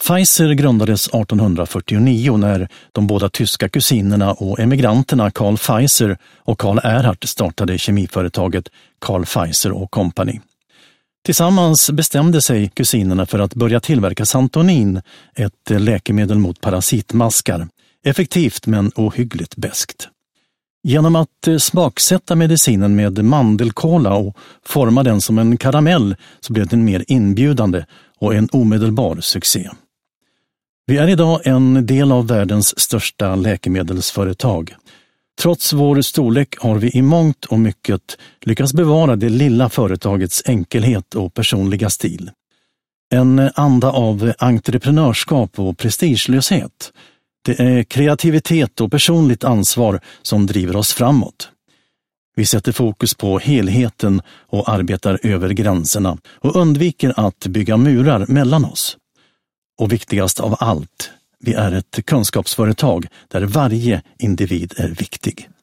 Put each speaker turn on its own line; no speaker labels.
Pfizer grundades 1849 när de båda tyska kusinerna och emigranterna Carl Pfizer och Carl Erhardt startade kemiföretaget Carl Pfizer & Company. Tillsammans bestämde sig kusinerna för att börja tillverka Santonin, ett läkemedel mot parasitmaskar. Effektivt men ohyggligt beskt. Genom att smaksätta medicinen med mandelkola och forma den som en karamell så blev den mer inbjudande och en omedelbar succé. Vi är idag en del av världens största läkemedelsföretag. Trots vår storlek har vi i mångt och mycket lyckats bevara det lilla företagets enkelhet och personliga stil. En anda av entreprenörskap och prestigelöshet. Det är kreativitet och personligt ansvar som driver oss framåt. Vi sätter fokus på helheten och arbetar över gränserna och undviker att bygga murar mellan oss. Och viktigast av allt, vi är ett kunskapsföretag där varje individ är viktig.